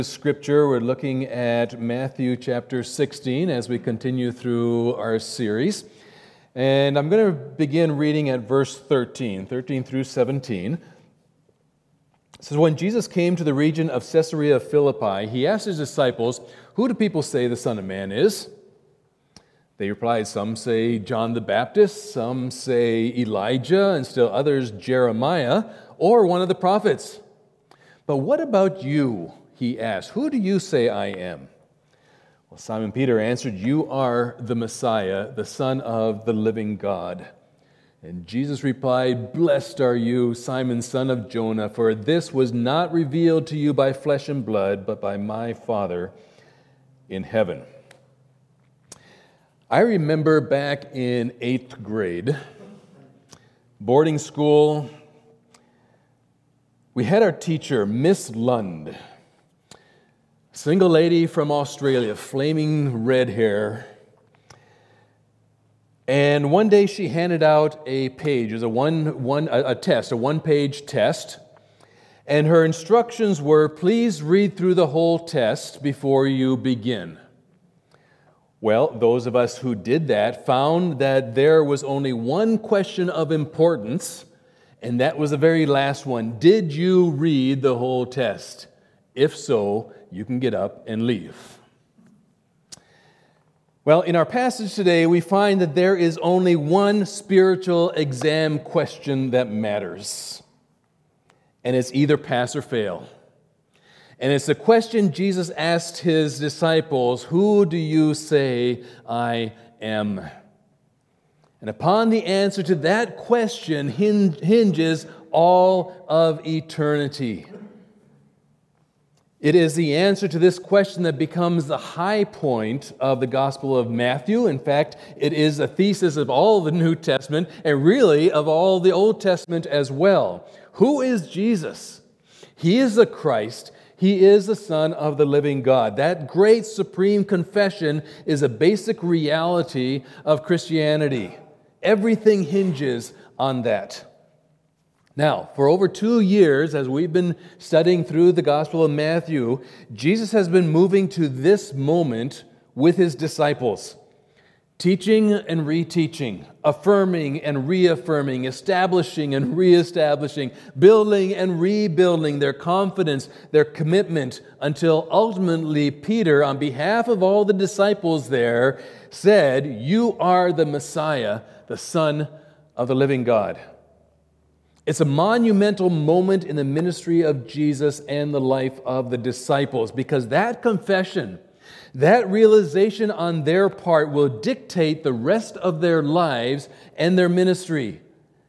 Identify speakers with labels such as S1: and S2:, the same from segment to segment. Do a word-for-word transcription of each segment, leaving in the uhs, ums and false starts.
S1: Scripture, we're looking at Matthew chapter sixteen as we continue through our series. And I'm going to begin reading at verse thirteen, thirteen through seventeen. It says, "When Jesus came to the region of Caesarea Philippi, he asked his disciples, 'Who do people say the Son of Man is?' They replied, 'Some say John the Baptist, some say Elijah, and still others Jeremiah, or one of the prophets. But what about you?' He asked, 'Who do you say I am?' Well, Simon Peter answered, 'You are the Messiah, the Son of the living God.' And Jesus replied, 'Blessed are you, Simon, son of Jonah, for this was not revealed to you by flesh and blood, but by my Father in heaven.'" I remember back in eighth grade, boarding school, we had our teacher, Miss Lund. Single lady from Australia, flaming red hair. And one day she handed out a page. It was a one, one, a, a test, a one-page test. And her instructions were, "Please read through the whole test before you begin." Well, those of us who did that found that there was only one question of importance, and that was the very last one. Did you read the whole test? If so, you can get up and leave. Well, in our passage today, we find that there is only one spiritual exam question that matters. And it's either pass or fail. And it's the question Jesus asked his disciples, "Who do you say I am?" And upon the answer to that question hinges all of eternity. It is the answer to this question that becomes the high point of the Gospel of Matthew. In fact, it is a thesis of all the New Testament and really of all the Old Testament as well. Who is Jesus? He is the Christ. He is the Son of the living God. That great supreme confession is a basic reality of Christianity. Everything hinges on that. Now, for over two years, as we've been studying through the Gospel of Matthew, Jesus has been moving to this moment with his disciples, teaching and reteaching, affirming and reaffirming, establishing and reestablishing, building and rebuilding their confidence, their commitment, until ultimately Peter, on behalf of all the disciples there, said, "You are the Messiah, the Son of the living God." It's a monumental moment in the ministry of Jesus and the life of the disciples, because that confession, that realization on their part will dictate the rest of their lives and their ministry.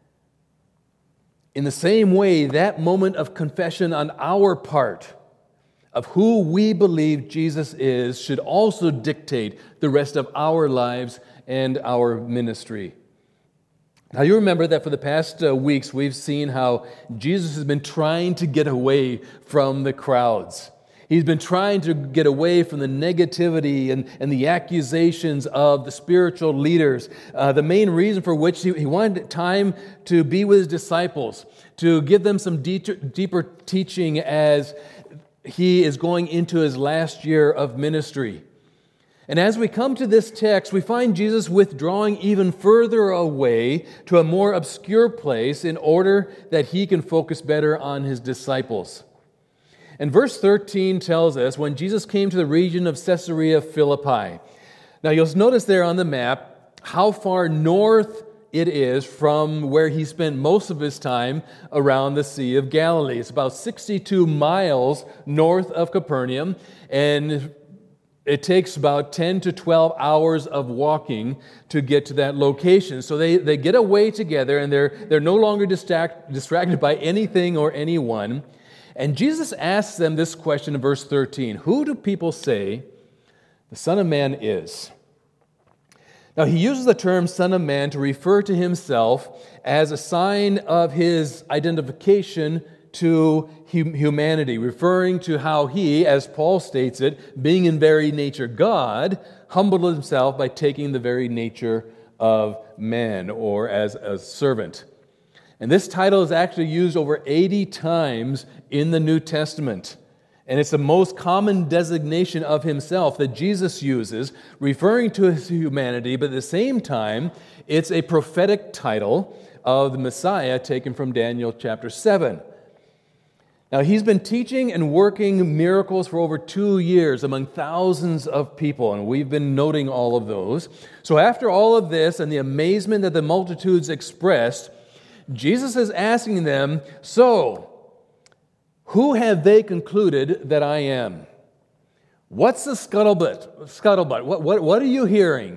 S1: In the same way, that moment of confession on our part of who we believe Jesus is should also dictate the rest of our lives and our ministry. Now, you remember that for the past uh, weeks, we've seen how Jesus has been trying to get away from the crowds. He's been trying to get away from the negativity and, and the accusations of the spiritual leaders, uh, the main reason for which he, he wanted time to be with his disciples, to give them some deeper, deeper teaching as he is going into his last year of ministry. And as we come to this text, we find Jesus withdrawing even further away to a more obscure place in order that he can focus better on his disciples. And verse thirteen tells us, when Jesus came to the region of Caesarea Philippi. Now you'll notice there on the map how far north it is from where he spent most of his time around the Sea of Galilee. It's about sixty-two miles north of Capernaum, and it takes about ten to twelve hours of walking to get to that location. So they, they get away together, and they're, they're no longer distract, distracted by anything or anyone. And Jesus asks them this question in verse thirteen, "Who do people say the Son of Man is?" Now, he uses the term Son of Man to refer to himself as a sign of his identification to humanity, referring to how he, as Paul states it, being in very nature God, humbled himself by taking the very nature of man, or as a servant. And this title is actually used over eighty times in the New Testament. And it's the most common designation of himself that Jesus uses, referring to his humanity, but at the same time, it's a prophetic title of the Messiah taken from Daniel chapter seven. Now, he's been teaching and working miracles for over two years among thousands of people, and we've been noting all of those. So after all of this and the amazement that the multitudes expressed, Jesus is asking them, so, who have they concluded that I am? What's the scuttlebutt? Scuttlebutt. What, what, what are you hearing?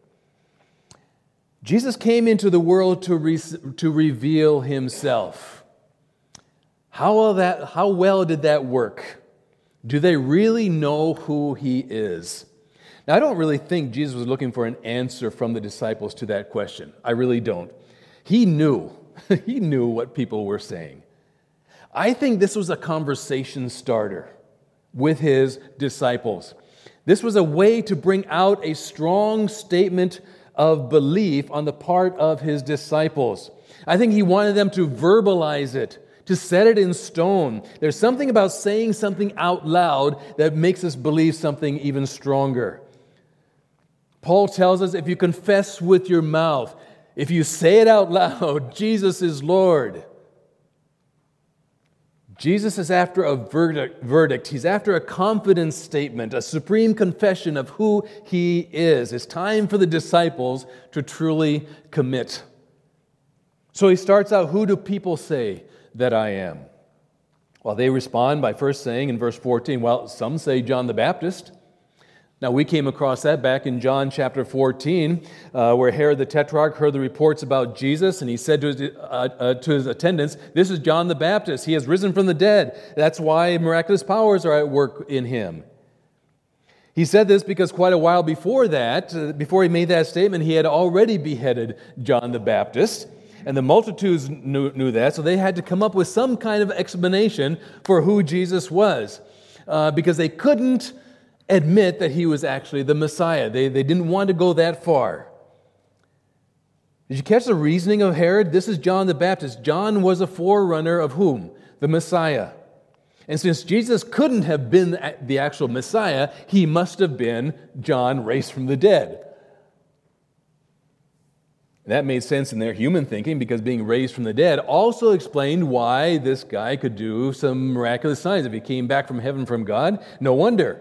S1: Jesus came into the world to, re- to reveal himself. How well, that, how well did that work? Do they really know who he is? Now, I don't really think Jesus was looking for an answer from the disciples to that question. I really don't. He knew. He knew what people were saying. I think this was a conversation starter with his disciples. This was a way to bring out a strong statement of belief on the part of his disciples. I think he wanted them to verbalize it, to set it in stone. There's something about saying something out loud that makes us believe something even stronger. Paul tells us if you confess with your mouth, if you say it out loud, Jesus is Lord. Jesus is after a verdict. He's after a confidence statement, a supreme confession of who he is. It's time for the disciples to truly commit. So he starts out, who do people say that I am? Well, they respond by first saying in verse fourteen, well, some say John the Baptist. Now, we came across that back in John chapter fourteen, uh, where Herod the Tetrarch heard the reports about Jesus, and he said to his, uh, uh, to his attendants, this is John the Baptist. He has risen from the dead. That's why miraculous powers are at work in him. He said this because quite a while before that, uh, before he made that statement, he had already beheaded John the Baptist. And the multitudes knew, knew that, so they had to come up with some kind of explanation for who Jesus was, uh, because they couldn't admit that he was actually the Messiah. They, they didn't want to go that far. Did you catch the reasoning of Herod? This is John the Baptist. John was a forerunner of whom? The Messiah. And since Jesus couldn't have been the actual Messiah, he must have been John raised from the dead. That made sense in their human thinking because being raised from the dead also explained why this guy could do some miraculous signs. If he came back from heaven from God, no wonder.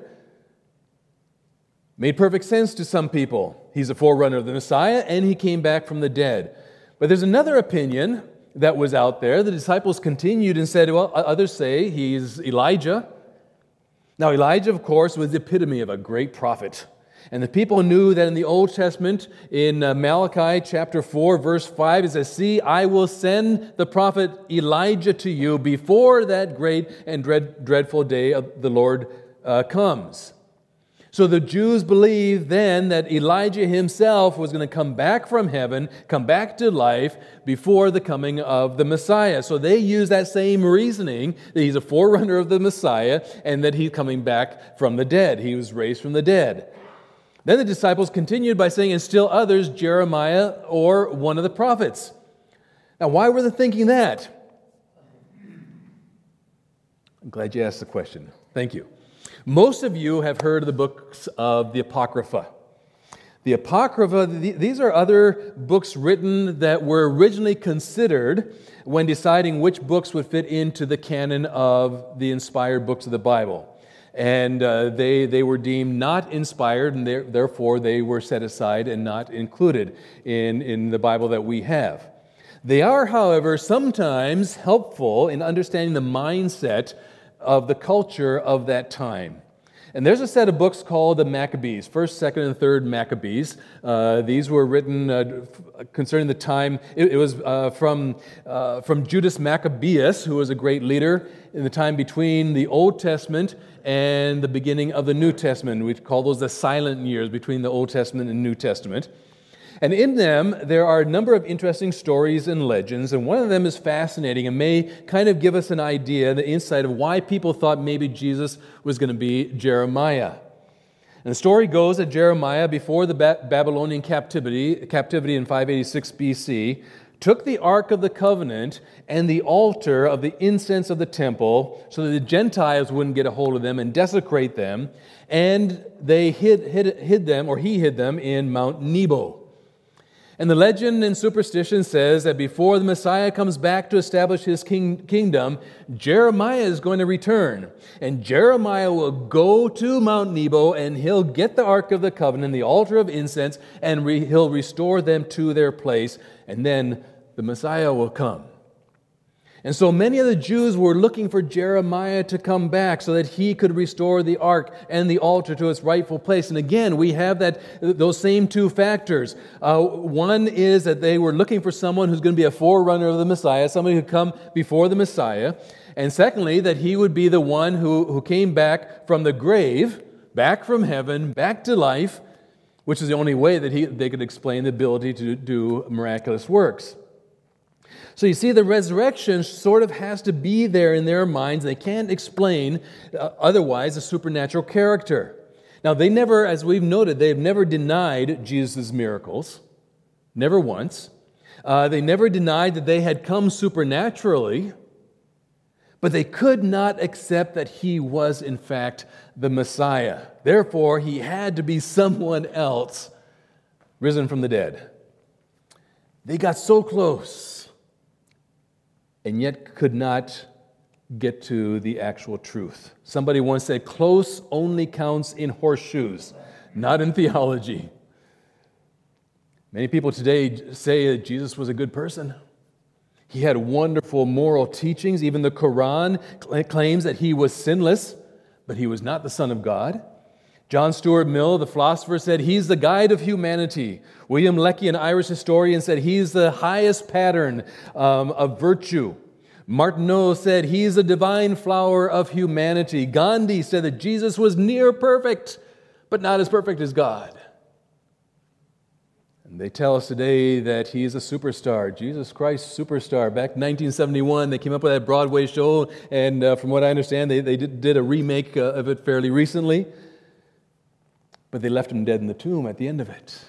S1: Made perfect sense to some people. He's a forerunner of the Messiah, and he came back from the dead. But there's another opinion that was out there. The disciples continued and said, well, others say he's Elijah. Now, Elijah, of course, was the epitome of a great prophet. And the people knew that in the Old Testament, in Malachi chapter four, verse five, it says, see, I will send the prophet Elijah to you before that great and dread, dreadful day of the Lord uh, comes. So the Jews believed then that Elijah himself was going to come back from heaven, come back to life before the coming of the Messiah. So they use that same reasoning that he's a forerunner of the Messiah and that he's coming back from the dead. He was raised from the dead. Then the disciples continued by saying, and still others, Jeremiah or one of the prophets. Now, why were they thinking that? I'm glad you asked the question. Thank you. Most of you have heard of the books of the Apocrypha. The Apocrypha, these are other books written that were originally considered when deciding which books would fit into the canon of the inspired books of the Bible. And uh, they, they were deemed not inspired, and therefore they were set aside and not included in, in the Bible that we have. They are, however, sometimes helpful in understanding the mindset of the culture of that time. And there's a set of books called the Maccabees, first, second, and third Maccabees. Uh, these were written uh, concerning the time. It, it was uh, from, uh, from Judas Maccabeus, who was a great leader in the time between the Old Testament and the beginning of the New Testament. We call those the silent years between the Old Testament and New Testament. And in them, there are a number of interesting stories and legends, and one of them is fascinating and may kind of give us an idea, the insight of why people thought maybe Jesus was going to be Jeremiah. And the story goes that Jeremiah, before the ba- Babylonian captivity, captivity in five eighty-six B C, took the Ark of the Covenant and the altar of the incense of the temple so that the Gentiles wouldn't get a hold of them and desecrate them, and they hid, hid, hid them, or he hid them, in Mount Nebo. And the legend and superstition says that before the Messiah comes back to establish his king, kingdom, Jeremiah is going to return. And Jeremiah will go to Mount Nebo, and he'll get the Ark of the Covenant, the altar of incense, and re, he'll restore them to their place. And then the Messiah will come. And so many of the Jews were looking for Jeremiah to come back so that he could restore the ark and the altar to its rightful place. And again, we have that those same two factors. Uh, one is that they were looking for someone who's going to be a forerunner of the Messiah, somebody who come before the Messiah. And secondly, that he would be the one who, who came back from the grave, back from heaven, back to life, which is the only way that he, they could explain the ability to do miraculous works. So you see, the resurrection sort of has to be there in their minds. They can't explain uh, otherwise the supernatural character. Now, they never, as we've noted, they've never denied Jesus' miracles. Never once. Uh, they never denied that they had come supernaturally, but they could not accept that he was, in fact, the Messiah. Therefore, he had to be someone else risen from the dead. They got so close, and yet could not get to the actual truth. Somebody once said, close only counts in horseshoes, not in theology. Many people today say that Jesus was a good person. He had wonderful moral teachings. Even the Quran claims that he was sinless, but he was not the Son of God. John Stuart Mill, the philosopher, said he's the guide of humanity. William Lecky, an Irish historian, said he's the highest pattern um, of virtue. Martineau said he's the divine flower of humanity. Gandhi said that Jesus was near perfect, but not as perfect as God. And they tell us today that he's a superstar, Jesus Christ superstar. Back in nineteen seventy-one, they came up with that Broadway show, and uh, from what I understand, they, they did, did a remake uh, of it fairly recently. But they left him dead in the tomb at the end of it.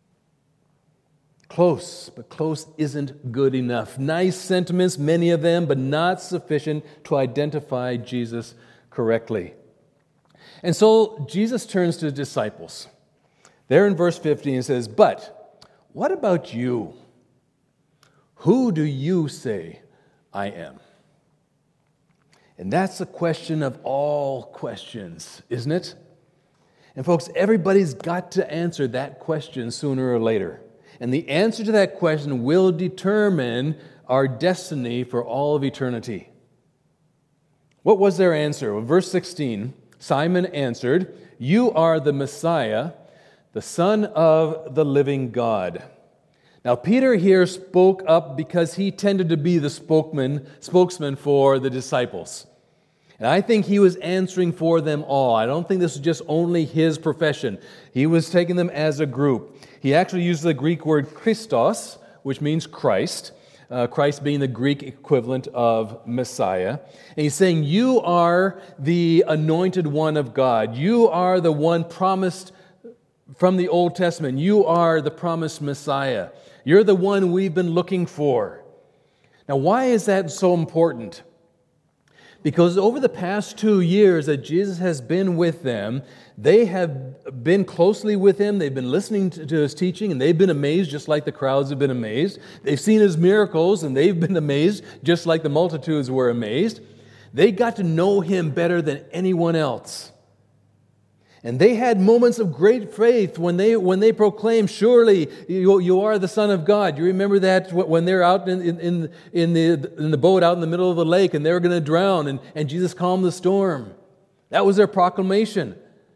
S1: Close, but close isn't good enough. Nice sentiments, many of them, but not sufficient to identify Jesus correctly. And so Jesus turns to his disciples. There in verse fifteen it says, "But what about you? Who do you say I am?" And that's the question of all questions, isn't it? And folks, everybody's got to answer that question sooner or later. And the answer to that question will determine our destiny for all of eternity. What was their answer? Well, verse sixteen, Simon answered, "You are the Messiah, the Son of the living God." Now, Peter here spoke up because he tended to be the spokesman, spokesman for the disciples. And I think he was answering for them all. I don't think this was just only his profession. He was taking them as a group. He actually used the Greek word Christos, which means Christ, uh, Christ being the Greek equivalent of Messiah. And he's saying, you are the anointed one of God. You are the one promised from the Old Testament. You are the promised Messiah. You're the one we've been looking for. Now, why is that so important? Because over the past two years that Jesus has been with them, they have been closely with him. They've been listening to his teaching, and they've been amazed just like the crowds have been amazed. They've seen his miracles, and they've been amazed just like the multitudes were amazed. They got to know him better than anyone else. And they had moments of great faith when they when they proclaimed, surely you, you are the Son of God. You remember that when they're out in, in, in, the, in the boat out in the middle of the lake and they were going to drown and, and Jesus calmed the storm. That was their proclamation.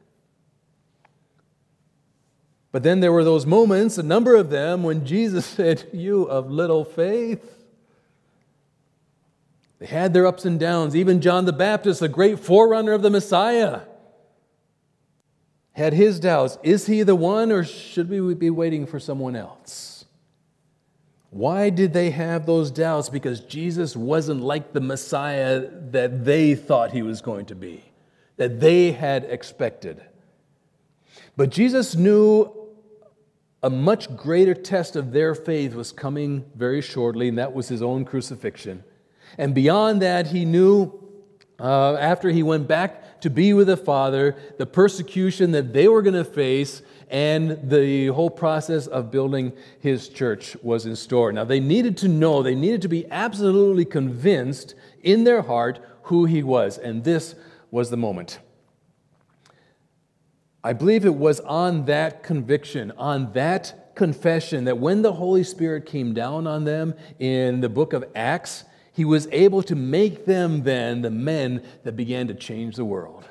S1: But then there were those moments, a number of them, when Jesus said, "You of little faith." They had their ups and downs. Even John the Baptist, a great forerunner of the Messiah, had his doubts. Is he the one, or should we be waiting for someone else? Why did they have those doubts? Because Jesus wasn't like the Messiah that they thought he was going to be, that they had expected. But Jesus knew a much greater test of their faith was coming very shortly, and that was his own crucifixion. And beyond that, he knew, uh, after he went back to be with the Father, the persecution that they were going to face and the whole process of building his church was in store. Now, they needed to know, they needed to be absolutely convinced in their heart who he was, and this was the moment. I believe it was on that conviction, on that confession, that when the Holy Spirit came down on them in the book of Acts, he was able to make them then the men that began to change the world.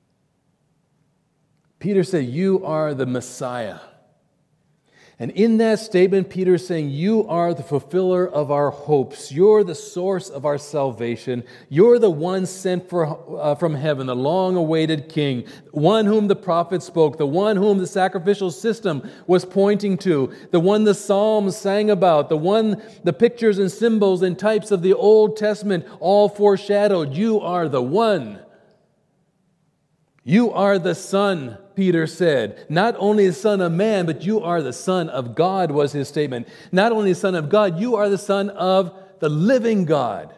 S1: Peter said, "You are the Messiah." And in that statement, Peter is saying, you are the fulfiller of our hopes. You're the source of our salvation. You're the one sent for, uh, from heaven, the long-awaited King, one whom the prophet spoke, the one whom the sacrificial system was pointing to, the one the Psalms sang about, the one the pictures and symbols and types of the Old Testament all foreshadowed. You are the one. You are the Son, Peter said. Not only the Son of man, but you are the Son of God, was his statement. Not only the Son of God, you are the Son of the living God,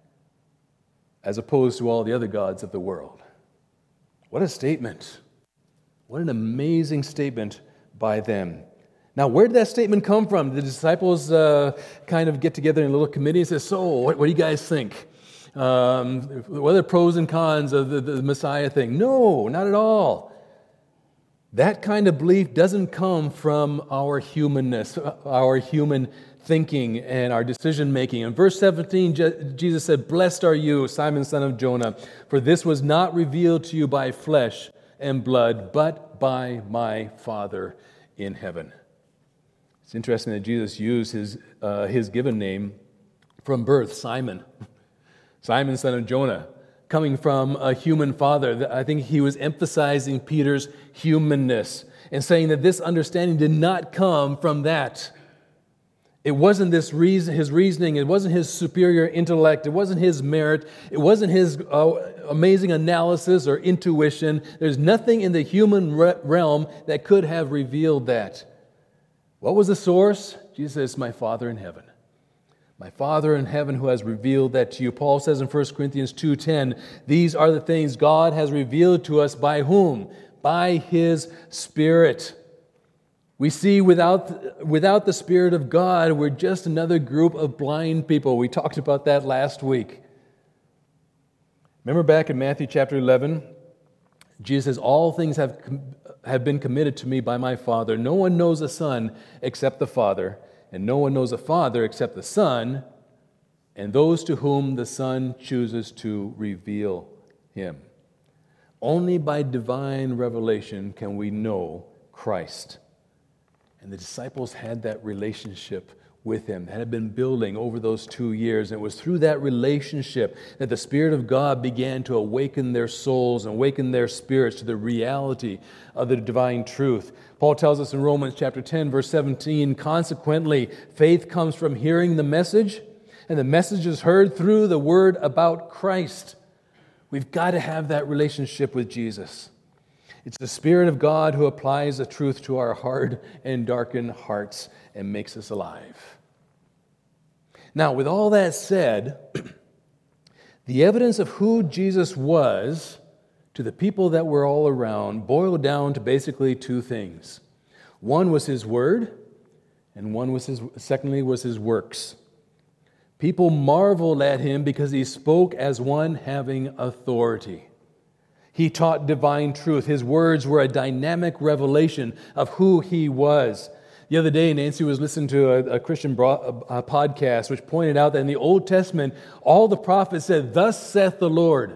S1: as opposed to all the other gods of the world. What a statement. What an amazing statement by them. Now, where did that statement come from? The disciples uh, kind of get together in a little committee and say, so, what, what do you guys think? Um, what are the pros and cons of the, the Messiah thing? No, not at all. That kind of belief doesn't come from our humanness, our human thinking and our decision making. In verse seventeen, Jesus said, "Blessed are you, Simon, son of Jonah, for this was not revealed to you by flesh and blood, but by my Father in heaven." It's interesting that Jesus used his uh, his given name from birth, Simon. Simon, son of Jonah, coming from a human father. I think he was emphasizing Peter's humanness and saying that this understanding did not come from that. It wasn't this reason, his reasoning, it wasn't his superior intellect, it wasn't his merit, it wasn't his uh, amazing analysis or intuition. There's nothing in the human re- realm that could have revealed that. What was the source? Jesus says, "My Father in heaven. My Father in heaven who has revealed that to you." Paul says in First Corinthians two ten, "These are the things God has revealed to us by whom? By His Spirit." We see without, without the Spirit of God, we're just another group of blind people. We talked about that last week. Remember back in Matthew chapter eleven, Jesus says, "All things have, have been committed to me by my Father. No one knows the Son except the Father, and no one knows the Father except the Son, and those to whom the Son chooses to reveal Him." Only by divine revelation can we know Christ. And the disciples had that relationship with Him that had been building over those two years. And it was through that relationship that the Spirit of God began to awaken their souls and awaken their spirits to the reality of the divine truth. Paul tells us in Romans chapter ten, verse seventeen, "Consequently, faith comes from hearing the message, and the message is heard through the word about Christ." We've got to have that relationship with Jesus. It's the Spirit of God who applies the truth to our hard and darkened hearts and makes us alive. Now, with all that said, the evidence of who Jesus was to the people that were all around boiled down to basically two things. One was His word, and one was his, secondly, was His works. People marveled at Him because He spoke as one having authority. He taught divine truth. His words were a dynamic revelation of who He was. The other day, Nancy was listening to a, a Christian bro- a, a podcast which pointed out that in the Old Testament, all the prophets said, "Thus saith the Lord."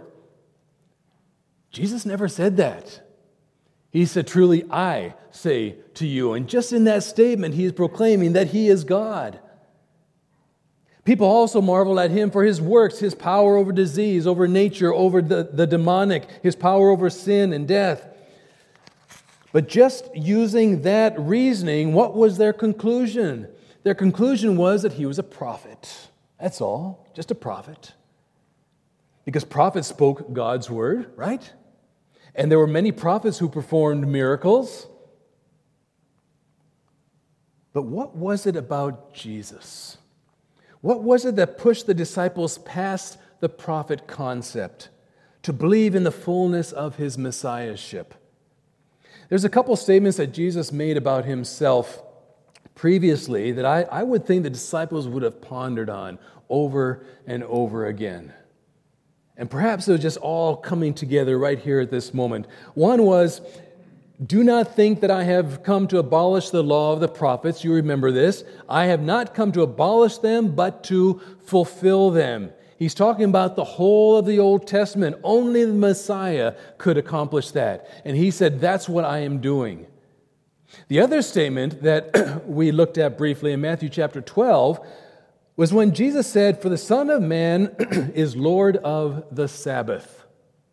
S1: Jesus never said that. He said, "Truly I say to you." And just in that statement, He is proclaiming that He is God. People also marvel at Him for His works, His power over disease, over nature, over the, the demonic, His power over sin and death. But just using that reasoning, what was their conclusion? Their conclusion was that He was a prophet. That's all, just a prophet. Because prophets spoke God's word, right? And there were many prophets who performed miracles. But what was it about Jesus? What was it that pushed the disciples past the prophet concept to believe in the fullness of his messiahship? There's a couple statements that Jesus made about himself previously that I, I would think the disciples would have pondered on over and over again. And perhaps they're just all coming together right here at this moment. One was, do not think that I have come to abolish the law of the prophets. You remember this. I have not come to abolish them, but to fulfill them. He's talking about the whole of the Old Testament. Only the Messiah could accomplish that. And he said, that's what I am doing. The other statement that we looked at briefly in Matthew chapter twelve was when Jesus said, for the Son of Man is Lord of the Sabbath.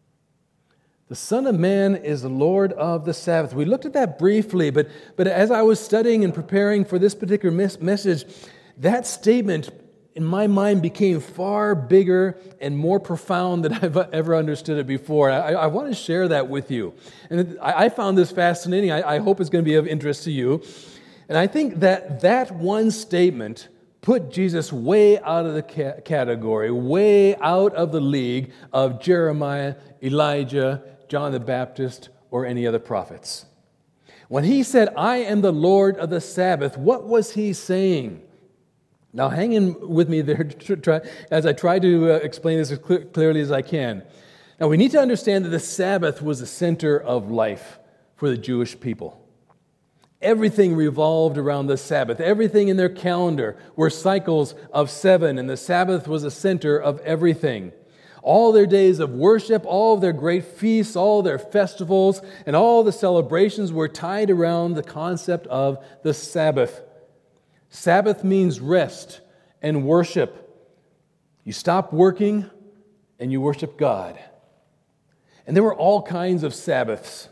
S1: The Son of Man is the Lord of the Sabbath. We looked at that briefly, but, but as I was studying and preparing for this particular mes- message, that statement in my mind became far bigger and more profound than I've ever understood it before. I, I want to share that with you. And I, I found this fascinating. I, I hope it's going to be of interest to you. And I think that that one statement put Jesus way out of the ca- category, way out of the league of Jeremiah, Elijah, John the Baptist, or any other prophets. When he said, I am the Lord of the Sabbath, what was he saying? Now, hang in with me there as I try to explain this as clearly as I can. Now, we need to understand that the Sabbath was the center of life for the Jewish people. Everything revolved around the Sabbath. Everything in their calendar were cycles of seven, and the Sabbath was the center of everything. All their days of worship, all of their great feasts, all their festivals, and all the celebrations were tied around the concept of the Sabbath. Sabbath means rest and worship. You stop working and you worship God. And there were all kinds of Sabbaths.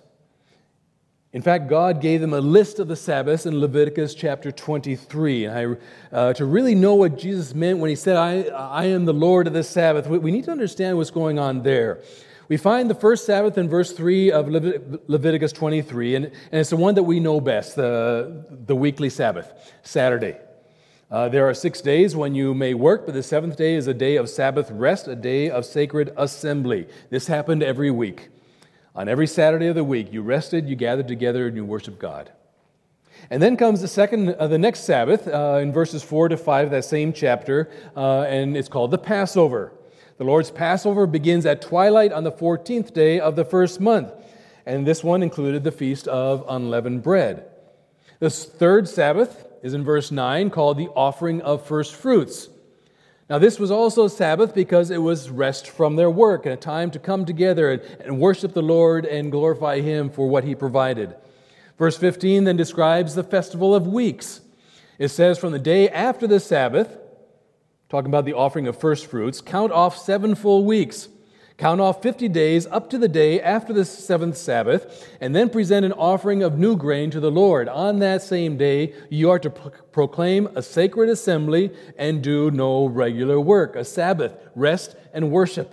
S1: In fact, God gave them a list of the Sabbaths in Leviticus chapter twenty-three. And I, uh, to really know what Jesus meant when he said, I, I am the Lord of the Sabbath, we, we need to understand what's going on there. We find the first Sabbath in verse three of Levit- Leviticus twenty-three, and, and it's the one that we know best, the, the weekly Sabbath, Saturday. Uh, there are six days when you may work, but the seventh day is a day of Sabbath rest, a day of sacred assembly. This happened every week. On every Saturday of the week, you rested, you gathered together, and you worshiped God. And then comes the second, uh, the next Sabbath uh, in verses four to five of that same chapter, uh, and it's called the Passover. The Lord's Passover begins at twilight on the fourteenth day of the first month, and this one included the Feast of Unleavened Bread. The third Sabbath is in verse nine, called the Offering of First Fruits. Now, this was also Sabbath because it was rest from their work and a time to come together and, and worship the Lord and glorify Him for what He provided. Verse fifteen then describes the Festival of Weeks. It says, from the day after the Sabbath, talking about the offering of first fruits, count off seven full weeks. Count off fifty days up to the day after the seventh Sabbath, and then present an offering of new grain to the Lord. On that same day, you are to pro- proclaim a sacred assembly and do no regular work, a Sabbath, rest and worship.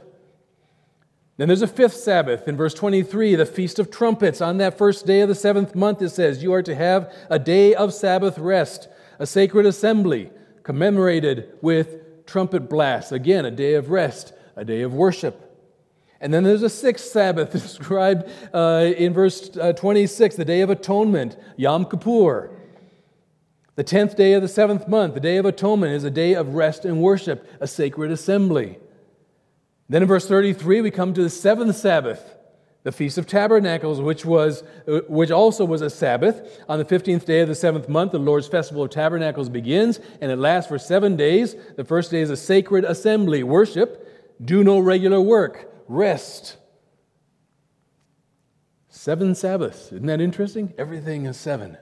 S1: Then there's a fifth Sabbath in verse twenty-three, the Feast of Trumpets. On that first day of the seventh month, it says, you are to have a day of Sabbath rest, a sacred assembly, commemorated with trumpet blasts. Again, a day of rest, a day of worship. And then there's a sixth Sabbath described uh, in verse uh, twenty-six, the Day of Atonement, Yom Kippur. The tenth day of the seventh month, the Day of Atonement, is a day of rest and worship, a sacred assembly. Then in verse thirty-three, we come to the seventh Sabbath, the Feast of Tabernacles, which was, uh, which also was a Sabbath. On the fifteenth day of the seventh month, the Lord's Festival of Tabernacles begins, and it lasts for seven days. The first day is a sacred assembly, worship, do no regular work, rest. Seven Sabbaths. Isn't that interesting? Everything is seven.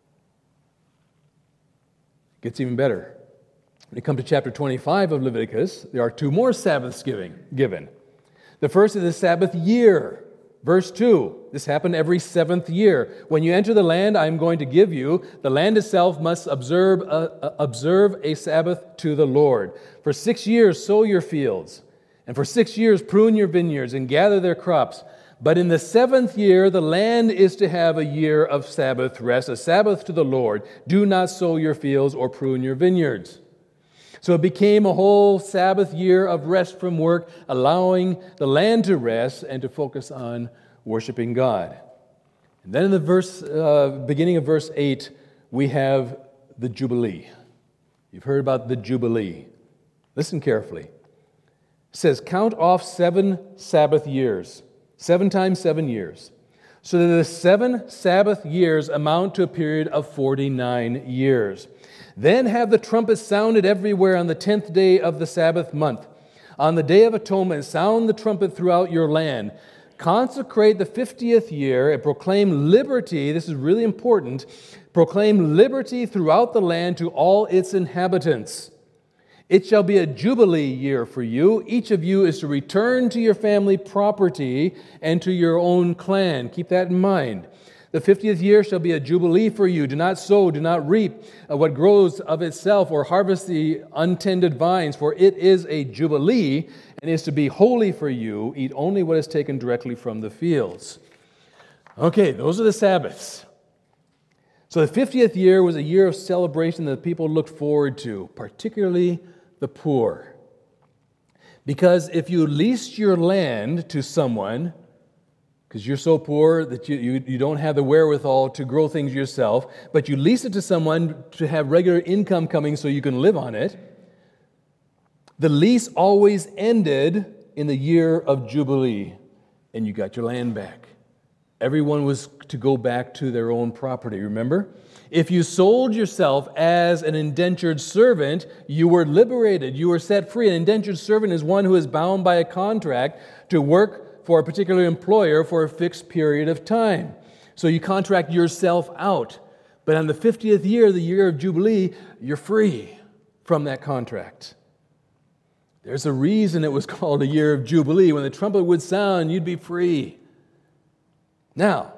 S1: Gets even better. When you come to chapter twenty-five of Leviticus, there are two more Sabbaths giving, given. The first is the Sabbath year. Verse two, this happened every seventh year. When you enter the land I am going to give you, the land itself must observe a, observe a Sabbath to the Lord. For six years sow your fields, and for six years prune your vineyards and gather their crops. But in the seventh year, the land is to have a year of Sabbath rest, a Sabbath to the Lord. Do not sow your fields or prune your vineyards. So it became a whole Sabbath year of rest from work, allowing the land to rest and to focus on worshiping God. And then in the verse, uh, beginning of verse eight, we have the Jubilee. You've heard about the Jubilee. Listen carefully. It says, count off seven Sabbath years, seven times seven years, so that the seven Sabbath years amount to a period of forty-nine years. Then have the trumpets sounded everywhere on the tenth day of the Sabbath month. On the day of atonement, sound the trumpet throughout your land. Consecrate the fiftieth year and proclaim liberty. This is really important. Proclaim liberty throughout the land to all its inhabitants. It shall be a jubilee year for you. Each of you is to return to your family property and to your own clan. Keep that in mind. The fiftieth year shall be a jubilee for you. Do not sow, do not reap what grows of itself, or harvest the untended vines, for it is a jubilee and is to be holy for you. Eat only what is taken directly from the fields. Okay, those are the Sabbaths. So the fiftieth year was a year of celebration that the people looked forward to, particularly the poor. Because if you leased your land to someone, because you're so poor that you, you, you don't have the wherewithal to grow things yourself, but you lease it to someone to have regular income coming so you can live on it, the lease always ended in the year of Jubilee, and you got your land back. Everyone was to go back to their own property, remember? If you sold yourself as an indentured servant, you were liberated. You were set free. An indentured servant is one who is bound by a contract to work for a particular employer for a fixed period of time. So you contract yourself out. But on the fiftieth year, the year of Jubilee, you're free from that contract. There's a reason it was called a year of Jubilee. When the trumpet would sound, you'd be free. Now,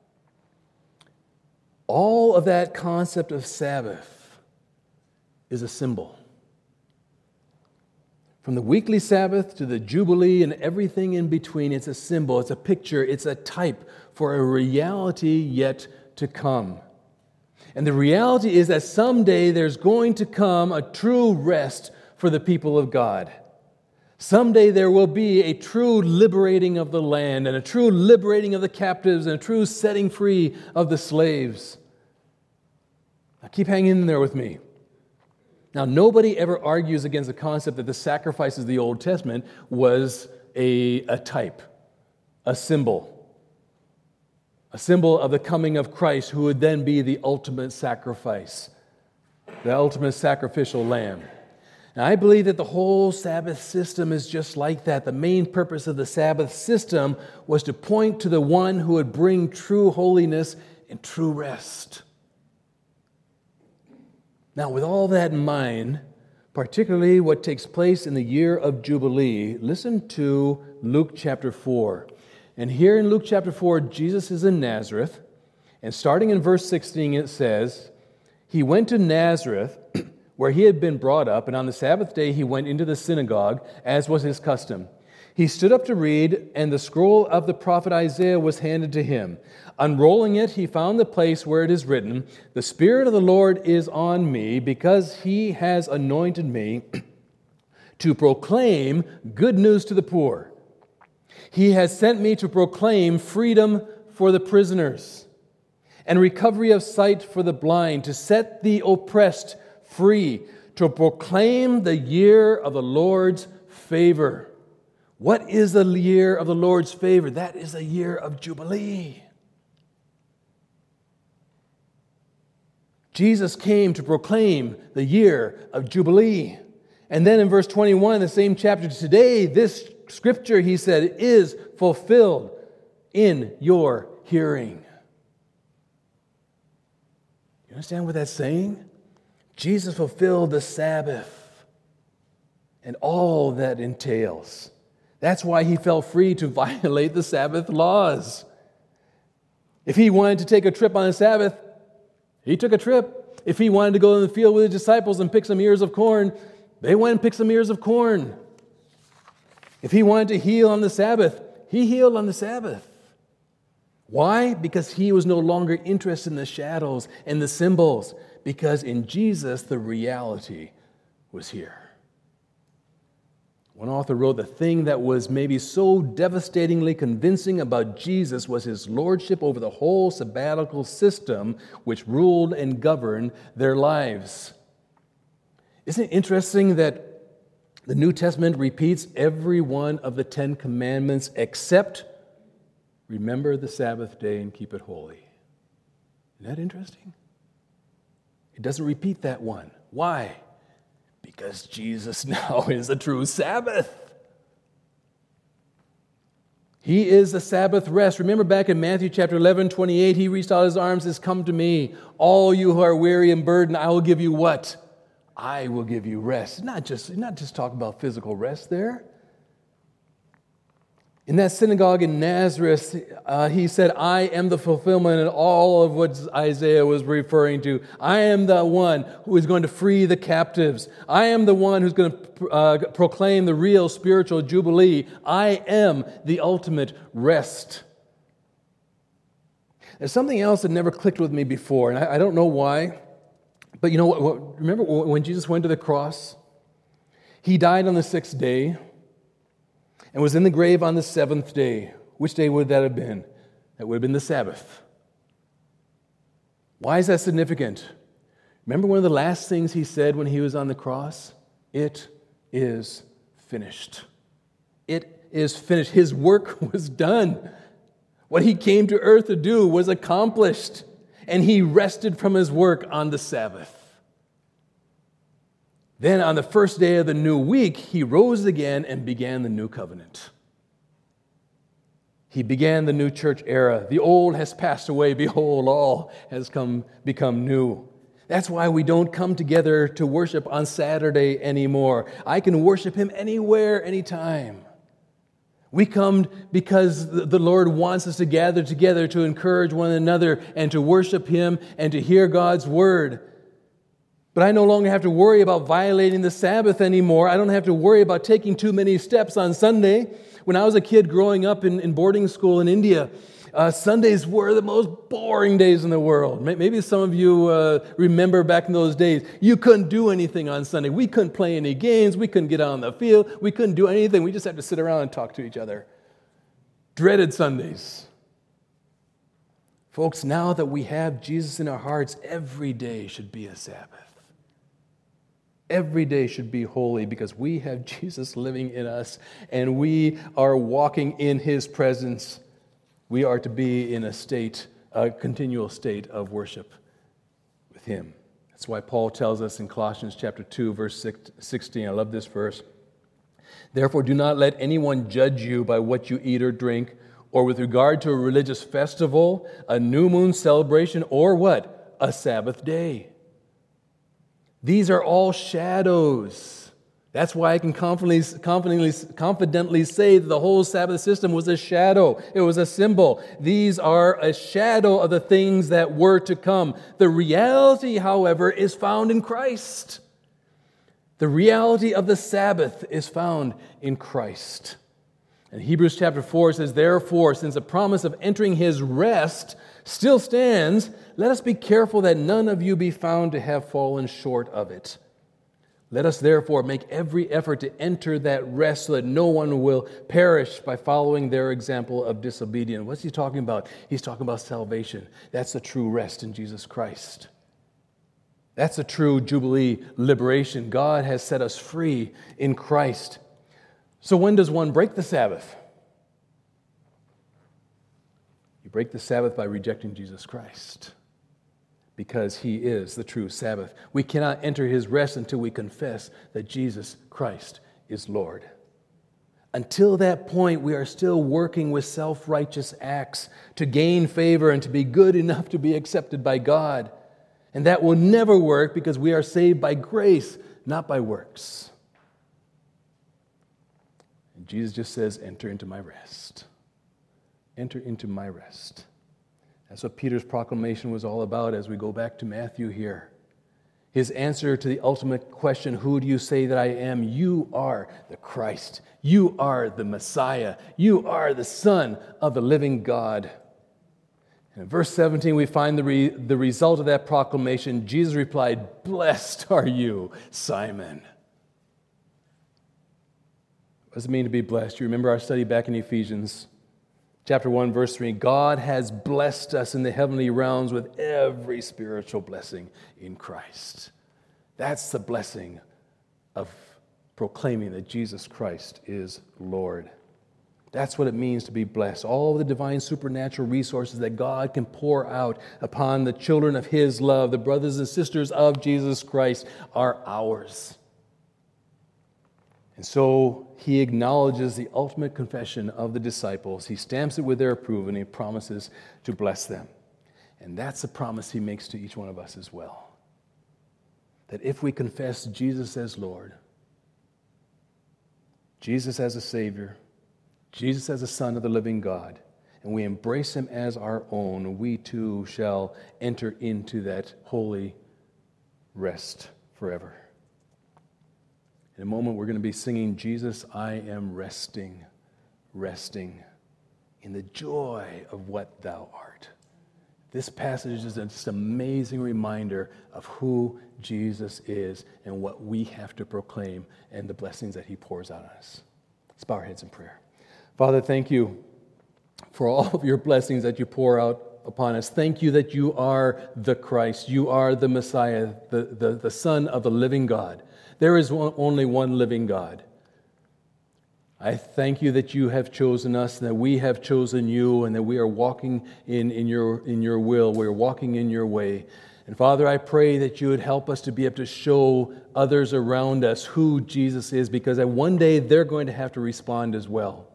S1: all of that concept of Sabbath is a symbol. From the weekly Sabbath to the Jubilee and everything in between, it's a symbol, it's a picture, it's a type for a reality yet to come. And the reality is that someday there's going to come a true rest for the people of God. Someday there will be a true liberating of the land and a true liberating of the captives and a true setting free of the slaves. Now keep hanging in there with me. Now, nobody ever argues against the concept that the sacrifices of the Old Testament was a, a type, a symbol, a symbol of the coming of Christ, who would then be the ultimate sacrifice, the ultimate sacrificial lamb. Now, I believe that the whole Sabbath system is just like that. The main purpose of the Sabbath system was to point to the one who would bring true holiness and true rest. Now, with all that in mind, particularly what takes place in the year of Jubilee, listen to Luke chapter four. And here in Luke chapter four, Jesus is in Nazareth. And starting in verse sixteen, it says, he went to Nazareth, where he had been brought up, and on the Sabbath day he went into the synagogue, as was his custom. He stood up to read, and the scroll of the prophet Isaiah was handed to him. Unrolling it, he found the place where it is written, "The Spirit of the Lord is on me, because he has anointed me to proclaim good news to the poor. He has sent me to proclaim freedom for the prisoners and recovery of sight for the blind, to set the oppressed free, to proclaim the year of the Lord's favor." What is the year of the Lord's favor? That is a year of Jubilee. Jesus came to proclaim the year of Jubilee. And then in verse twenty-one, in the same chapter, today, this scripture, he said, is fulfilled in your hearing. You understand what that's saying? Jesus fulfilled the Sabbath and all that entails. That's why he felt free to violate the Sabbath laws. If he wanted to take a trip on the Sabbath, he took a trip. If he wanted to go in the field with his disciples and pick some ears of corn, they went and picked some ears of corn. If he wanted to heal on the Sabbath, he healed on the Sabbath. Why? Because he was no longer interested in the shadows and the symbols, because in Jesus, the reality was here. One author wrote, the thing that was maybe so devastatingly convincing about Jesus was his lordship over the whole sabbatical system which ruled and governed their lives. Isn't it interesting that the New Testament repeats every one of the Ten Commandments except remember the Sabbath day and keep it holy? Isn't that interesting? It doesn't repeat that one. Why? Because Jesus now is the true Sabbath. He is the Sabbath rest. Remember back in Matthew chapter eleven, twenty-eight, he reached out his arms and says, come to me, all you who are weary and burdened, I will give you what? I will give you rest. Not just, not just talking about physical rest there. In that synagogue in Nazareth, uh, he said, I am the fulfillment of all of what Isaiah was referring to. I am the one who is going to free the captives. I am the one who's going to uh, proclaim the real spiritual jubilee. I am the ultimate rest. There's something else that never clicked with me before, and I, I don't know why. But you know what, what? Remember when Jesus went to the cross? He died on the sixth day and was in the grave on the seventh day. Which day would that have been? That would have been the Sabbath. Why is that significant? Remember one of the last things he said when he was on the cross? It is finished. It is finished. His work was done. What he came to earth to do was accomplished, and he rested from his work on the Sabbath. Then on the first day of the new week, he rose again and began the new covenant. He began the new church era. The old has passed away. Behold, all has come become new. That's why we don't come together to worship on Saturday anymore. I can worship him anywhere, anytime. We come because the Lord wants us to gather together to encourage one another and to worship him and to hear God's word. But I no longer have to worry about violating the Sabbath anymore. I don't have to worry about taking too many steps on Sunday. When I was a kid growing up in, in boarding school in India, uh, Sundays were the most boring days in the world. Maybe some of you uh, remember back in those days, you couldn't do anything on Sunday. We couldn't play any games. We couldn't get out on the field. We couldn't do anything. We just had to sit around and talk to each other. Dreaded Sundays. Folks, now that we have Jesus in our hearts, every day should be a Sabbath. Every day should be holy because we have Jesus living in us and we are walking in his presence. We are to be in a state, a continual state of worship with him. That's why Paul tells us in Colossians chapter two, verse sixteen. I love this verse. Therefore, do not let anyone judge you by what you eat or drink, or with regard to a religious festival, a new moon celebration, or what? A Sabbath day. These are all shadows. That's why I can confidently, confidently, confidently say that the whole Sabbath system was a shadow. It was a symbol. These are a shadow of the things that were to come. The reality, however, is found in Christ. The reality of the Sabbath is found in Christ. And Hebrews chapter four says, therefore, since the promise of entering his rest still stands, let us be careful that none of you be found to have fallen short of it. Let us therefore make every effort to enter that rest so that no one will perish by following their example of disobedience. What's he talking about? He's talking about salvation. That's the true rest in Jesus Christ. That's the true Jubilee liberation. God has set us free in Christ. So when does one break the Sabbath? You break the Sabbath by rejecting Jesus Christ, because he is the true Sabbath. We cannot enter his rest until we confess that Jesus Christ is Lord. Until that point, we are still working with self-righteous acts to gain favor and to be good enough to be accepted by God. And that will never work because we are saved by grace, not by works. And Jesus just says, enter into my rest. Enter into my rest. That's what Peter's proclamation was all about as we go back to Matthew here. His answer to the ultimate question, who do you say that I am? You are the Christ. You are the Messiah. You are the Son of the living God. In verse seventeen, we find the, re, the result of that proclamation. Jesus replied, "Blessed are you, Simon." What does it mean to be blessed? You remember our study back in Ephesians chapter one, verse three. God has blessed us in the heavenly realms with every spiritual blessing in Christ. That's the blessing of proclaiming that Jesus Christ is Lord. That's what it means to be blessed. All the divine supernatural resources that God can pour out upon the children of His love, the brothers and sisters of Jesus Christ, are ours. And so He acknowledges the ultimate confession of the disciples. He stamps it with their approval, and He promises to bless them. And that's the promise He makes to each one of us as well. That if we confess Jesus as Lord, Jesus as a Savior, Jesus as a Son of the living God, and we embrace Him as our own, we too shall enter into that holy rest forever. In a moment, we're going to be singing, "Jesus, I am resting, resting in the joy of what Thou art." This passage is just an amazing reminder of who Jesus is and what we have to proclaim and the blessings that He pours out on us. Let's bow our heads in prayer. Father, thank You for all of Your blessings that You pour out upon us. Thank You that You are the Christ. You are the Messiah, the, the, the Son of the living God. There is one, only one living God. I thank You that You have chosen us, and that we have chosen You, and that we are walking in, in, your, in Your will. We're walking in Your way. And Father, I pray that You would help us to be able to show others around us who Jesus is, because one day they're going to have to respond as well.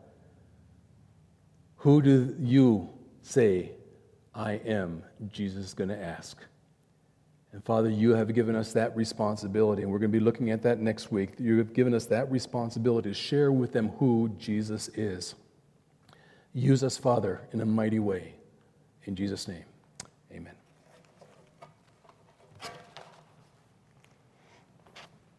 S1: Who do You say I am? Jesus is going to ask. And Father, You have given us that responsibility, and we're going to be looking at that next week. You have given us that responsibility to share with them who Jesus is. Use us, Father, in a mighty way. In Jesus' name.